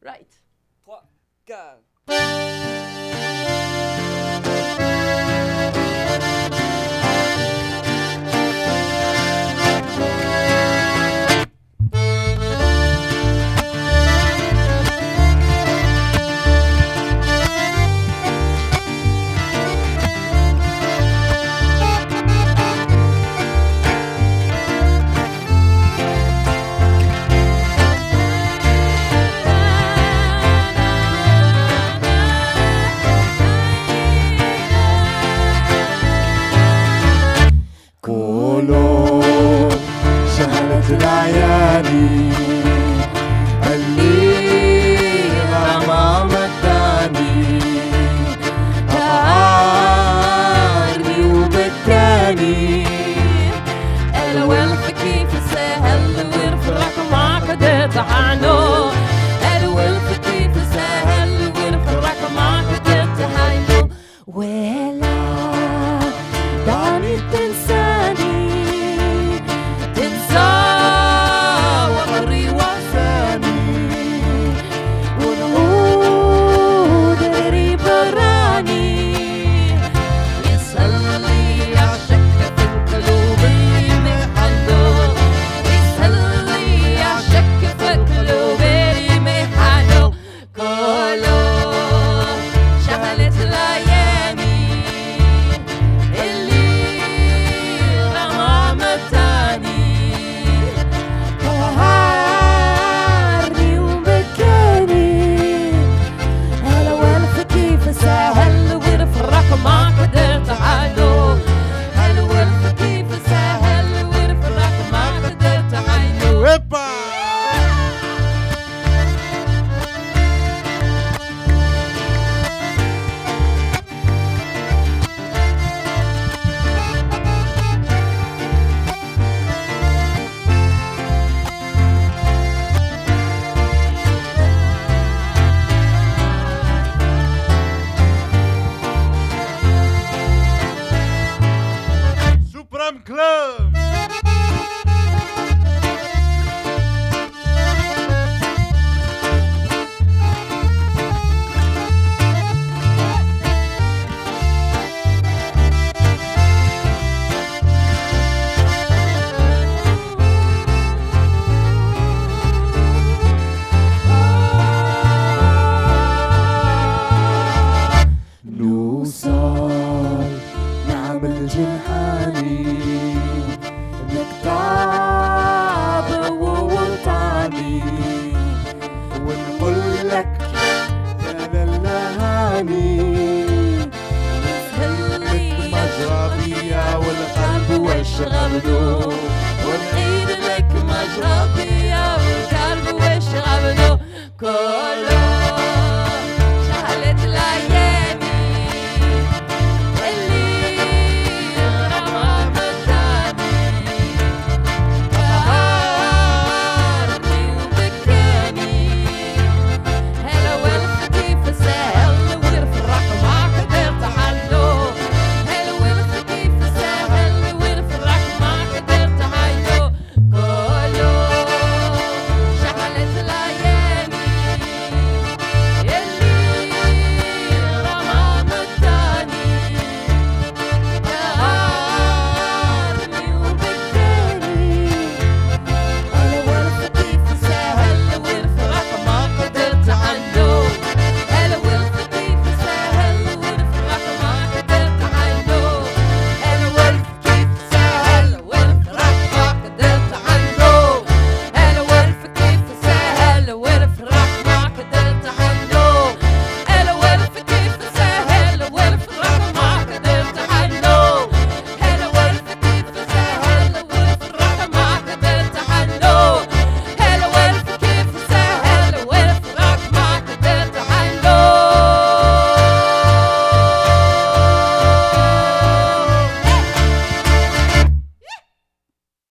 Right. 3, 4. كولو شهلت العياني اللي غمام الثاني عارني وبكاني الولف كيف سهل ويرفرك ما قدرت عنه الولف كيف سهل ويرفرك ما قدرت عنه ولا داني تنساني تنسى ومري وساني ونعود غريب راني يسلي يعشق في القلوب اللي محنو يسلي يعشق في القلوب اللي محنو كله شغلت ليالي اللي غمام التاني قهرني وبكاني هلا والف كيف سهل ويرفرك ما قدرت عنه هلا والف كيف سهل ويرفرك ما قدرت عنه ويبا سوبرام كلوب نوصل نعمل جنحاني نكتاب ووطاني ونقول لك كان اللهاني سهلي مجرى بيا والقلب واشغله ونعيد لك مجرى بيا والقلب وش غبنه